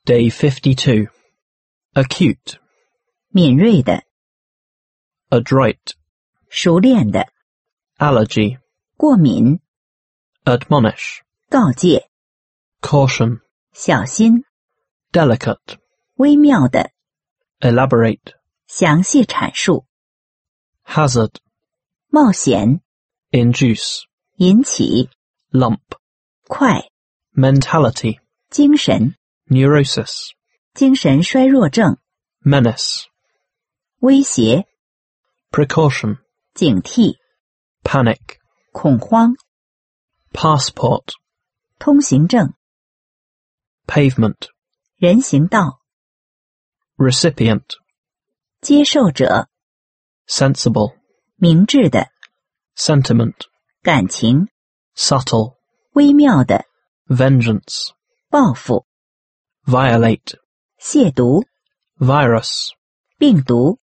Day 52. Acute. 敏锐的、 Adroit. 熟练的、 Allergy. 过敏、 Admonish. 告诫、 Caution. 小心、 Delicate. 微妙的、 Elaborate. 详细阐述、 Hazard. 冒险、 Induce. 引起、 Lump. 快、 Mentality. 精神、 Neurosis. 精神衰弱症、 Menace. 威胁、 Precaution. 警惕、 Panic. 恐慌、 Passport. 通行证、 Pavement. 人行道、 Recipient. 接受者、 Sensible. 明智的、 Sentiment. 感情、 Subtle. 微妙的、 Vengeance. 报复、 Violate. 亵渎、 Virus. 病毒。